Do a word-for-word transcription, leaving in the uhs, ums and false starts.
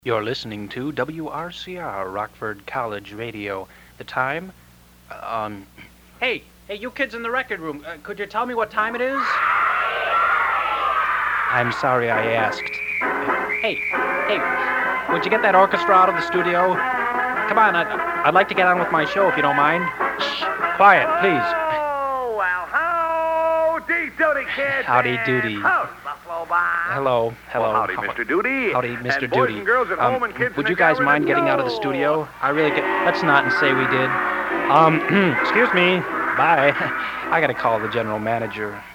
You're listening to W R C R, Rockford College Radio. The time? Uh, um... Hey, hey, you kids in the record room, uh, could you tell me what time it is? I'm sorry I asked. Hey, hey, would you get that orchestra out of the studio? Come on, I'd, I'd like to get on with my show if you don't mind. Shh, quiet, please. Oh, well, howdy doody, kids. Howdy doody. Howdy, Buffalo Bob. Hello, hello. Well, howdy, Mister Doody. Howdy, Mister and boys Doody. and girls at Um, home and kids would in you the guys car mind with getting out of the no. studio? I really get... Let's not and say we did. Um, excuse me. Bye. I gotta call the general manager.